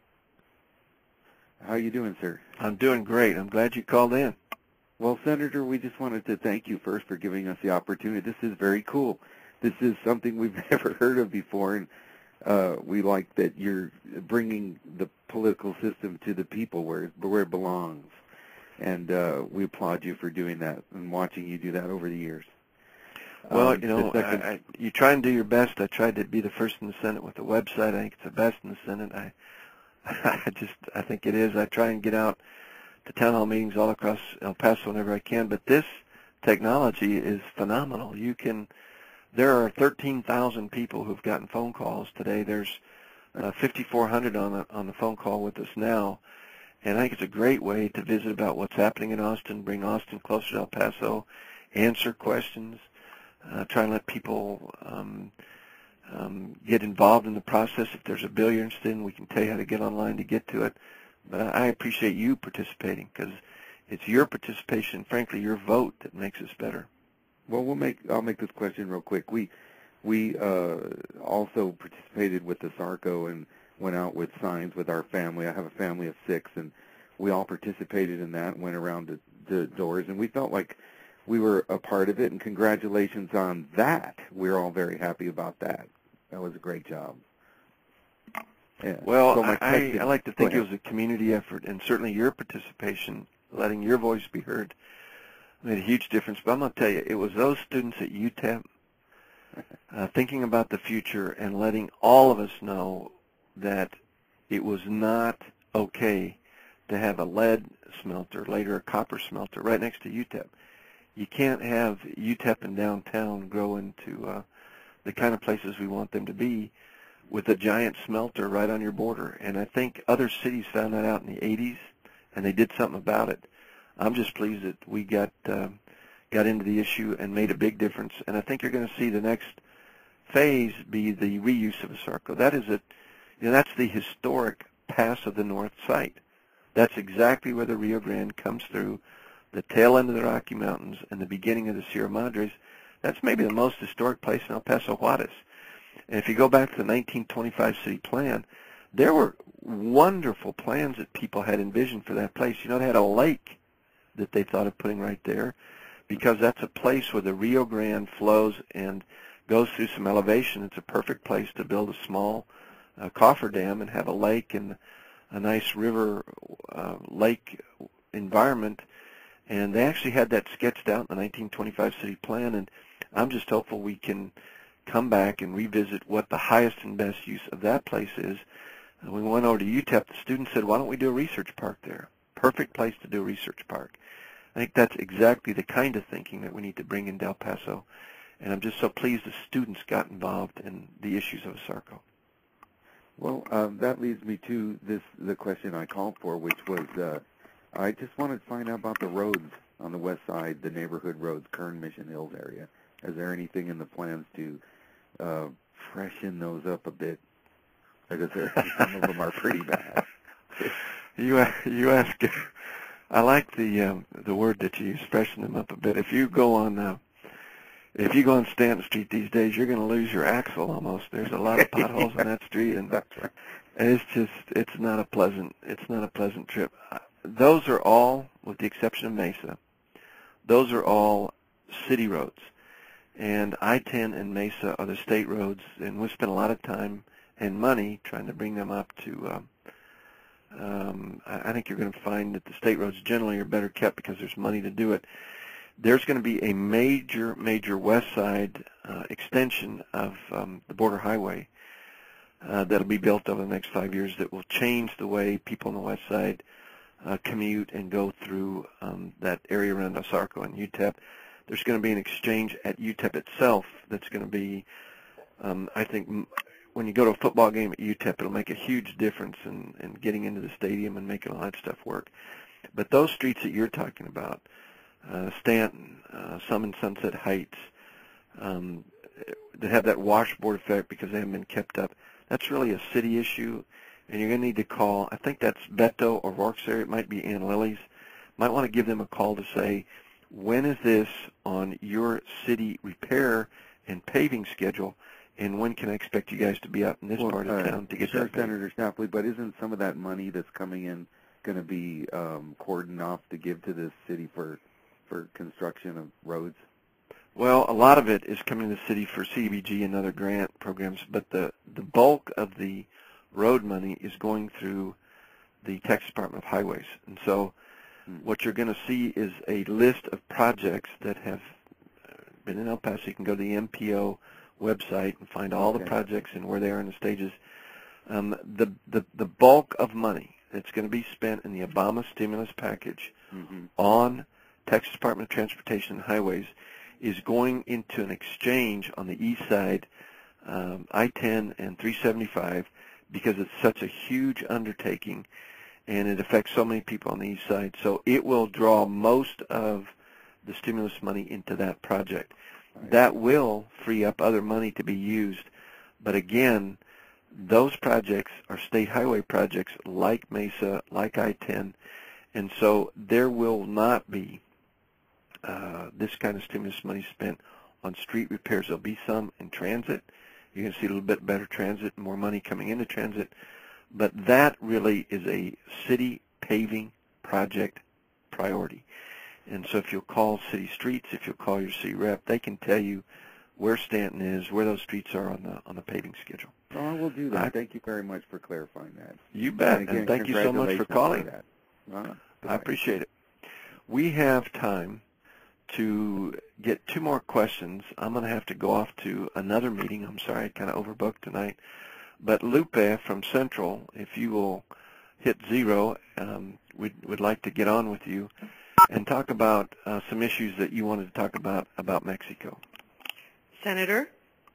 Speaker 8: How are you doing, sir?
Speaker 1: I'm doing great. I'm glad you called in.
Speaker 8: Well, Senator, we just wanted to thank you first for giving us the opportunity. This is very cool. This is something we've never heard of before, and we like that you're bringing the political system to the people where it belongs. And we applaud you for doing that and watching you do that over the years.
Speaker 1: Well, you know, you try and do your best. I tried to be the first in the Senate with the website. I think it's the best in the Senate. I think it is. I try and get out to town hall meetings all across El Paso whenever I can. But this technology is phenomenal. There are 13,000 people who've gotten phone calls today. There's 5,400 on the phone call with us now. And I think it's a great way to visit about what's happening in Austin, bring Austin closer to El Paso, answer questions, try and let people get involved in the process. If there's a bill you're interested in, we can tell you how to get online to get to it. But I appreciate you participating, because it's your participation, frankly, your vote that makes us better.
Speaker 8: Well, I'll make this question real quick. We also participated with the SARCO and went out with signs with our family. I have a family of 6, and we all participated in that and went around the doors, and we felt like we were a part of it, and congratulations on that. We're all very happy about that. That was a great job. Yeah.
Speaker 1: Well, so I like to think it was a community effort, and certainly your participation, letting your voice be heard, made a huge difference. But I'm going to tell you, it was those students at UTEP thinking about the future and letting all of us know that it was not okay to have a lead smelter, later a copper smelter, right next to UTEP. You can't have UTEP in downtown grow into the kind of places we want them to be, with a giant smelter right on your border. And I think other cities found that out in the 80s, and they did something about it. I'm just pleased that we got into the issue and made a big difference. And I think you're going to see the next phase be the reuse of ASARCO. That is that's the historic Pass of the North site. That's exactly where the Rio Grande comes through, the tail end of the Rocky Mountains and the beginning of the Sierra Madres. That's maybe the most historic place in El Paso Juarez. And if you go back to the 1925 city plan, there were wonderful plans that people had envisioned for that place. They had a lake that they thought of putting right there, because that's a place where the Rio Grande flows and goes through some elevation. It's a perfect place to build a small cofferdam and have a lake and a nice river lake environment. And they actually had that sketched out in the 1925 city plan, and I'm just hopeful we can come back and revisit what the highest and best use of that place is. We went over to UTEP. The students said, why don't we do a research park there? Perfect place to do a research park. I think that's exactly the kind of thinking that we need to bring into El Paso, and I'm just so pleased the students got involved in the issues of ASARCO.
Speaker 8: Well, that leads me to the question I called for, which was I just wanted to find out about the roads on the west side, the neighborhood roads, Kern, Mission Hills area. Is there anything in the plans to freshen those up a bit? Because some of them are pretty bad.
Speaker 1: You ask. I like the word that you use, freshen them up a bit. If you go on Stanton Street these days, you're going to lose your axle almost. There's a lot of potholes on that street, and it's not a pleasant trip. Those are all, with the exception of Mesa, those are all city roads. And I-10 and Mesa are the state roads, and we've spent a lot of time and money trying to bring them up to, I think you're going to find that the state roads generally are better kept because there's money to do it. There's going to be a major west side extension of the border highway that'll be built over the next 5 years that will change the way people on the west side commute and go through that area around ASARCO and UTEP. There's going to be an exchange at UTEP itself that's going to be, I think, when you go to a football game at UTEP, it'll make a huge difference in getting into the stadium and making all that stuff work. But those streets that you're talking about, Stanton, some in Sunset Heights, that have that washboard effect because they haven't been kept up, that's really a city issue, and you're going to need to call, I think that's Beto or Rourke's area, it might be Ann Lily's, might want to give them a call to say, when is this on your city repair and paving schedule, and when can I expect you guys to be out in this part of town to get that paved?
Speaker 8: Senator Stapley, but isn't some of that money that's coming in going to be cordoned off to give to this city for construction of roads?
Speaker 1: Well, a lot of it is coming to the city for CDBG and other grant programs, but the bulk of the road money is going through the Texas Department of Highways. And so what you're going to see is a list of projects that have been in El Paso. You can go to the MPO website and find all the projects and where they are in the stages. The bulk of money that's going to be spent in the Obama stimulus package on Texas Department of Transportation and Highways is going into an exchange on the east side, I-10 and 375, because it's such a huge undertaking and it affects so many people on the east side. So it will draw most of the stimulus money into that project. Right. That will free up other money to be used. But again, those projects are state highway projects like Mesa, like I-10, and so there will not be this kind of stimulus money spent on street repairs. There'll be some in transit. You're going to see a little bit better transit, more money coming into transit. But that really is a city paving project priority. And so if you'll call city streets, if you'll call your city rep, they can tell you where Stanton is, where those streets are on the paving schedule.
Speaker 8: Oh, I will do that. Thank you very much for clarifying that.
Speaker 1: You bet. And thank you so much for calling. I appreciate it. We have time to get two more questions. I'm going to have to go off to another meeting. I'm sorry, I kind of overbooked tonight. But Lupe from Central, if you will hit 0, we'd like to get on with you and talk about some issues that you wanted to talk about Mexico.
Speaker 6: Senator?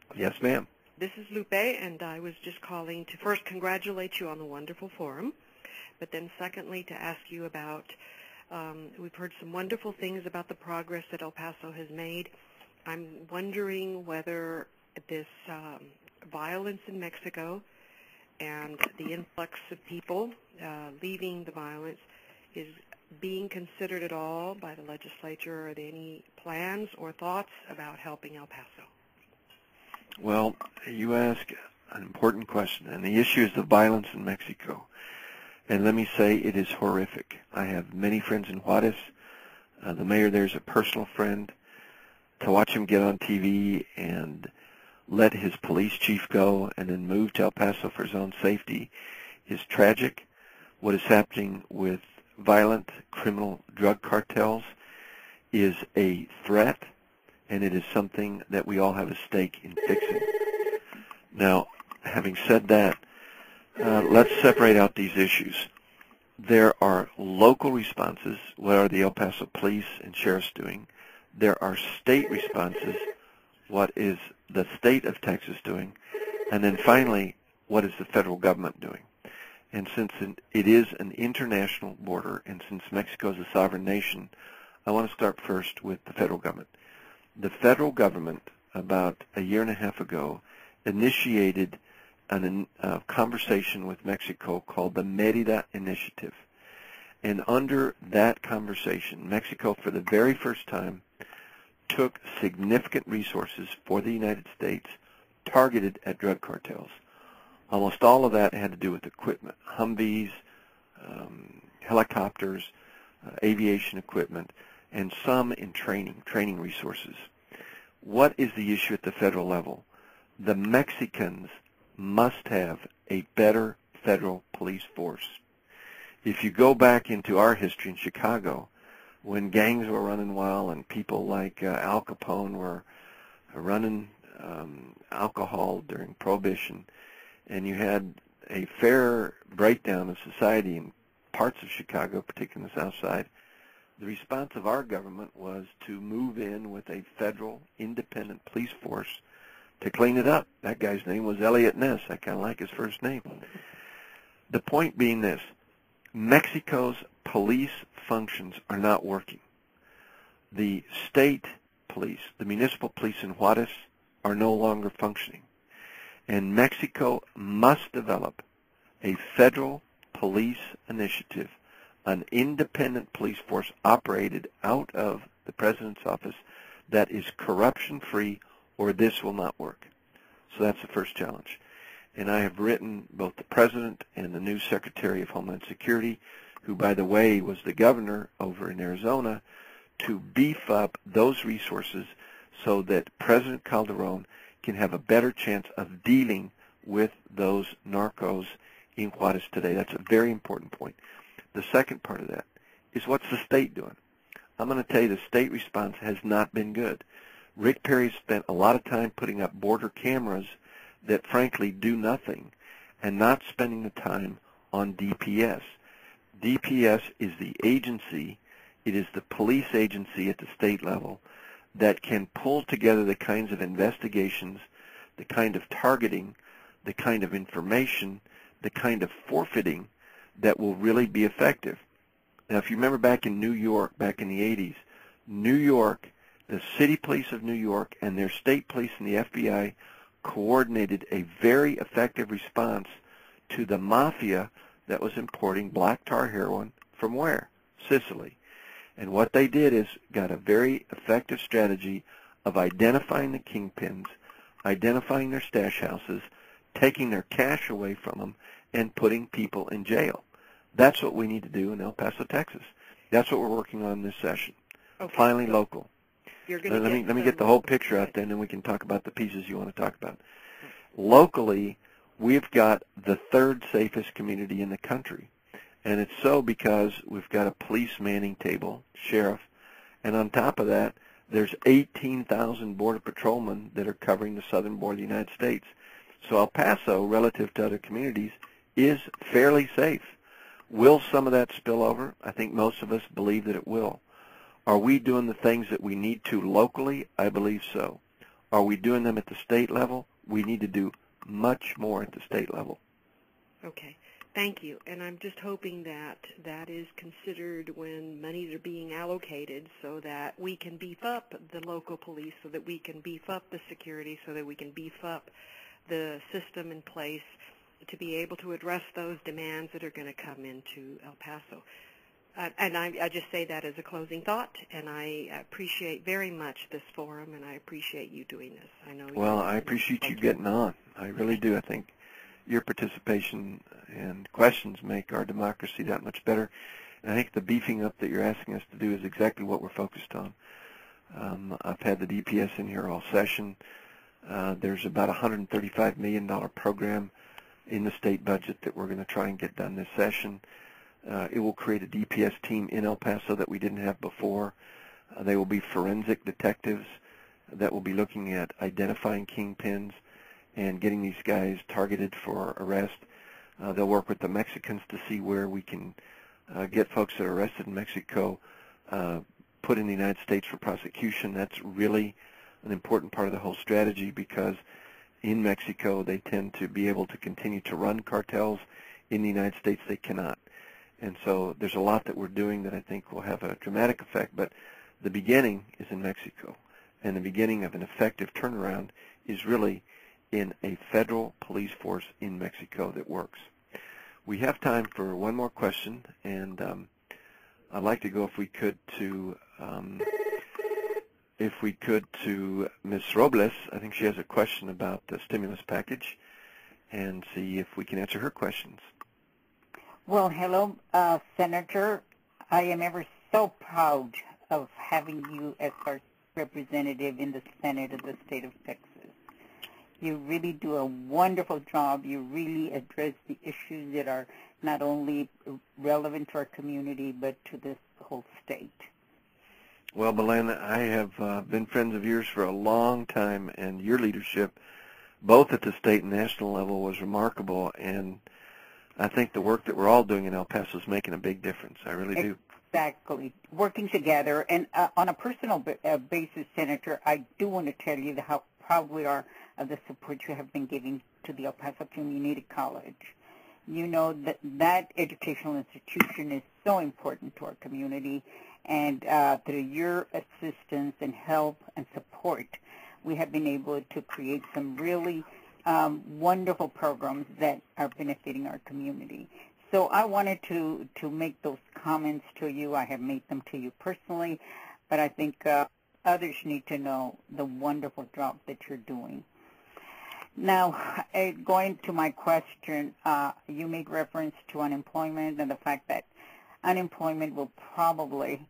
Speaker 1: Yes, ma'am.
Speaker 9: This is Lupe, and I was just calling to first congratulate you on the wonderful forum, but then secondly to ask you about, we've heard some wonderful things about the progress that El Paso has made. I'm wondering whether this violence in Mexico and the influx of people leaving the violence is being considered at all by the legislature. Are there any plans or thoughts about helping El Paso?
Speaker 1: Well, you ask an important question, and the issue is the violence in Mexico. And let me say it is horrific. I have many friends in Juarez. The mayor there is a personal friend. To watch him get on TV and let his police chief go and then move to El Paso for his own safety is tragic. What is happening with violent criminal drug cartels is a threat, and it is something that we all have a stake in fixing. Now, having said that, let's separate out these issues. There are local responses. What are the El Paso police and sheriffs doing? There are state responses. What is the state of Texas doing? And then finally, what is the federal government doing? And since it is an international border, and since Mexico is a sovereign nation, I want to start first with the federal government. The federal government, about a year and a half ago, initiated a conversation with Mexico called the Mérida Initiative. And under that conversation, Mexico, for the very first time, took significant resources for the United States targeted at drug cartels. Almost all of that had to do with equipment, Humvees, helicopters, aviation equipment, and some in training resources. What is the issue at the federal level? The Mexicans must have a better federal police force. If you go back into our history in Chicago, when gangs were running wild and people like Al Capone were running alcohol during Prohibition, and you had a fair breakdown of society in parts of Chicago, particularly on the South Side, the response of our government was to move in with a federal independent police force to clean it up. That guy's name was Elliot Ness. I kind of like his first name. The point being this: Mexico's police functions are not working. The state police, the municipal police in Juarez, are no longer functioning. And Mexico must develop a federal police initiative, an independent police force operated out of the president's office that is corruption-free, or this will not work. So that's the first challenge. And I have written both the president and the new Secretary of Homeland Security, who, by the way, was the governor over in Arizona, to beef up those resources so that President Calderon can have a better chance of dealing with those narcos in Juarez today. That's a very important point. The second part of that is, what's the state doing? I'm going to tell you the state response has not been good. Rick Perry spent a lot of time putting up border cameras that frankly do nothing, and not spending the time on DPS. DPS is the agency, it is the police agency at the state level that can pull together the kinds of investigations, the kind of targeting, the kind of information, the kind of forfeiting that will really be effective. Now, if you remember back in New York, back in the 80s, New York, the city police of New York and their state police and the FBI coordinated a very effective response to the mafia that was importing black tar heroin from where? Sicily. And what they did is got a very effective strategy of identifying the kingpins, identifying their stash houses, taking their cash away from them, and putting people in jail. That's what we need to do in El Paso, Texas. That's what we're working on this session.
Speaker 9: Okay.
Speaker 1: Finally, local.
Speaker 9: Let
Speaker 1: me get the whole picture out there, and then we can talk about the pieces you want to talk about. Locally, we've got the third safest community in the country, and it's so because we've got a police manning table, sheriff, and on top of that, there's 18,000 border patrolmen that are covering the southern border of the United States. So El Paso, relative to other communities, is fairly safe. Will some of that spill over? I think most of us believe that it will. Are we doing the things that we need to locally? I believe so. Are we doing them at the state level? We need to do much more at the state level.
Speaker 9: Okay. Thank you. And I'm just hoping that that is considered when monies are being allocated so that we can beef up the local police, so that we can beef up the security, so that we can beef up the system in place to be able to address those demands that are going to come into El Paso. And I just say that as a closing thought, and I appreciate very much this forum, and I appreciate you doing this. I know.
Speaker 1: Well, I appreciate you getting on. I really do. I think your participation and questions make our democracy that much better. And I think the beefing up that you're asking us to do is exactly what we're focused on. I've had the DPS in here all session. There's about a $135 million program in the state budget that we're going to try and get done this session. It will create a DPS team in El Paso that we didn't have before. They will be forensic detectives that will be looking at identifying kingpins and getting these guys targeted for arrest. They'll work with the Mexicans to see where we can get folks that are arrested in Mexico put in the United States for prosecution. That's really an important part of the whole strategy, because in Mexico they tend to be able to continue to run cartels. In the United States they cannot. And so there's a lot that we're doing that I think will have a dramatic effect, but the beginning is in Mexico. And the beginning of an effective turnaround is really in a federal police force in Mexico that works. We have time for one more question, and I'd like to go, if we could, to Ms. Robles. I think she has a question about the stimulus package, and see if we can answer her questions.
Speaker 10: Well, hello, Senator. I am ever so proud of having you as our representative in the Senate of the state of Texas. You really do a wonderful job. You really address the issues that are not only relevant to our community, but to this whole state.
Speaker 1: Well, Belen, I have been friends of yours for a long time, and your leadership, both at the state and national level, was remarkable, and I think the work that we're all doing in El Paso is making a big difference. I really do.
Speaker 10: Exactly. Working together. And on a personal basis, Senator, I do want to tell you how proud we are of the support you have been giving to the El Paso Community College. You know that that educational institution is so important to our community, and through your assistance and help and support, we have been able to create some really wonderful programs that are benefiting our community. So I wanted to make those comments to you. I have made them to you personally, but I think others need to know the wonderful job that you're doing. Now, going to my question, you made reference to unemployment and the fact that unemployment will probably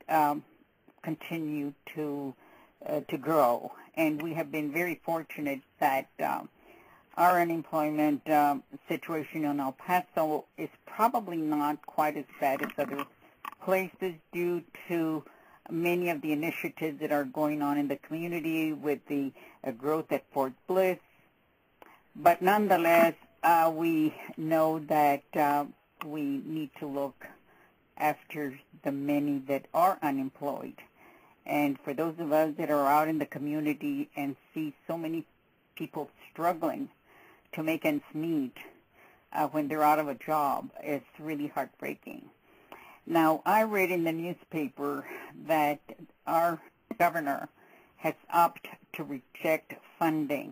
Speaker 10: continue to grow. And we have been very fortunate that our unemployment situation in El Paso is probably not quite as bad as other places due to many of the initiatives that are going on in the community with the growth at Fort Bliss. But nonetheless, we know that we need to look after the many that are unemployed. And for those of us that are out in the community and see so many people struggling to make ends meet when they're out of a job, it's really heartbreaking. Now, I read in the newspaper that our governor has opted to reject funding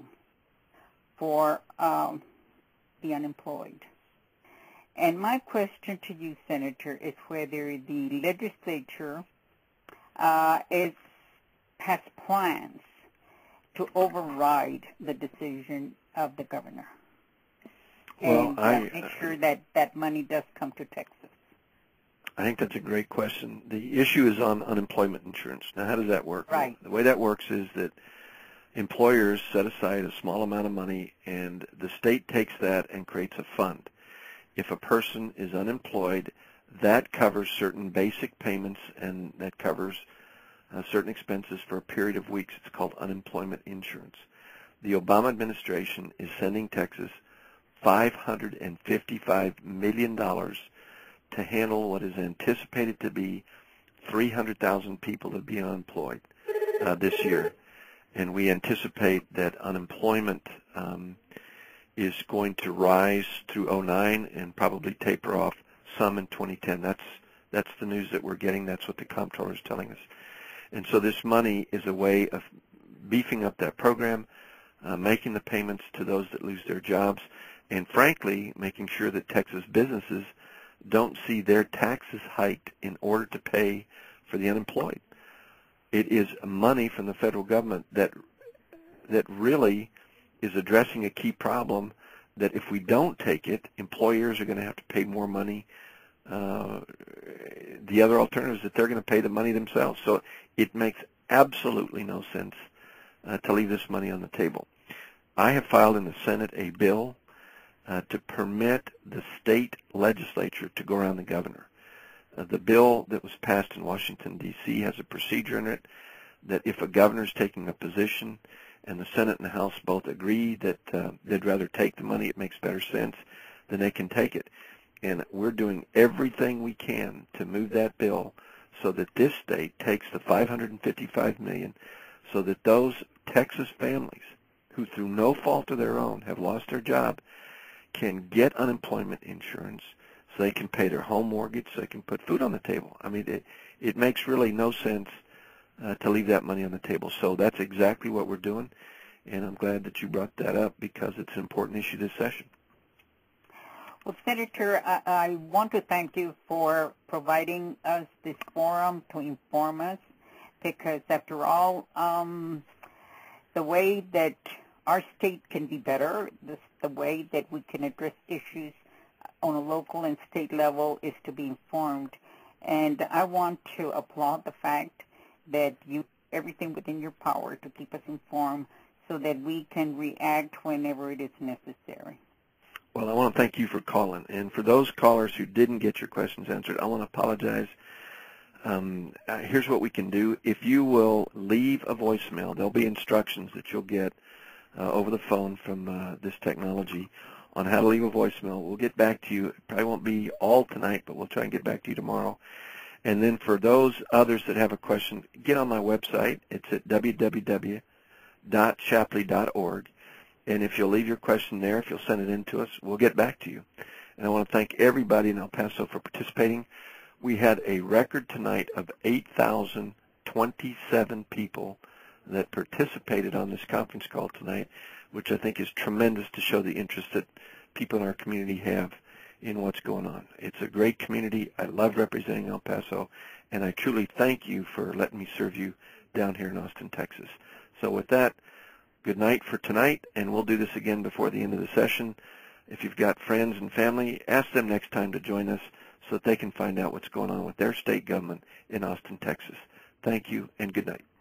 Speaker 10: for the unemployed. And my question to you, Senator, is whether the legislature has plans to override the decision of the governor and make sure that that money does come to Texas.
Speaker 1: I think that's a great question. The issue is on unemployment insurance. Now, how does that work?
Speaker 10: Right.
Speaker 1: The way that works is that employers set aside a small amount of money, and the state takes that and creates a fund. If a person is unemployed, that covers certain basic payments, and that covers certain expenses for a period of weeks. It's called unemployment insurance. The Obama administration is sending Texas $555 million to handle what is anticipated to be 300,000 people that will be unemployed this year. and we anticipate that unemployment is going to rise through 2009 and probably taper off some in 2010. That's the news that we're getting. That's what the comptroller is telling us. And so this money is a way of beefing up that program, making the payments to those that lose their jobs, and frankly, making sure that Texas businesses don't see their taxes hiked in order to pay for the unemployed. It is money from the federal government that really is addressing a key problem that if we don't take it, employers are going to have to pay more money. The other alternative is that they're going to pay the money themselves. So it makes absolutely no sense to leave this money on the table. I have filed in the Senate a bill to permit the state legislature to go around the governor. The bill that was passed in Washington, D.C. has a procedure in it that if a governor is taking a position and the Senate and the House both agree that they'd rather take the money, it makes better sense, then they can take it. And we're doing everything we can to move that bill so that this state takes the $555 million so that those Texas families who through no fault of their own have lost their job can get unemployment insurance so they can pay their home mortgage, so they can put food on the table. I mean, it makes really no sense to leave that money on the table. So that's exactly what we're doing, and I'm glad that you brought that up because it's an important issue this session.
Speaker 10: Well, Senator, I want to thank you for providing us this forum to inform us because, after all, the way that our state can be better, the way that we can address issues on a local and state level is to be informed. And I want to applaud the fact that you do everything within your power to keep us informed so that we can react whenever it is necessary.
Speaker 1: Well, I want to thank you for calling. And for those callers who didn't get your questions answered, I want to apologize. Here's what we can do. If you will leave a voicemail, there'll be instructions that you'll get over the phone from this technology on how to leave a voicemail. We'll get back to you. It probably won't be all tonight, but we'll try and get back to you tomorrow. And then for those others that have a question, get on my website. It's at www.shapley.org. And if you'll leave your question there, if you'll send it in to us, we'll get back to you. And I want to thank everybody in El Paso for participating. We had a record tonight of 8,027 people that participated on this conference call tonight, which I think is tremendous to show the interest that people in our community have in what's going on. It's a great community. I love representing El Paso, and I truly thank you for letting me serve you down here in Austin, Texas. So with that, good night for tonight, and we'll do this again before the end of the session. If you've got friends and family, ask them next time to join us so that they can find out what's going on with their state government in Austin, Texas. Thank you, and good night.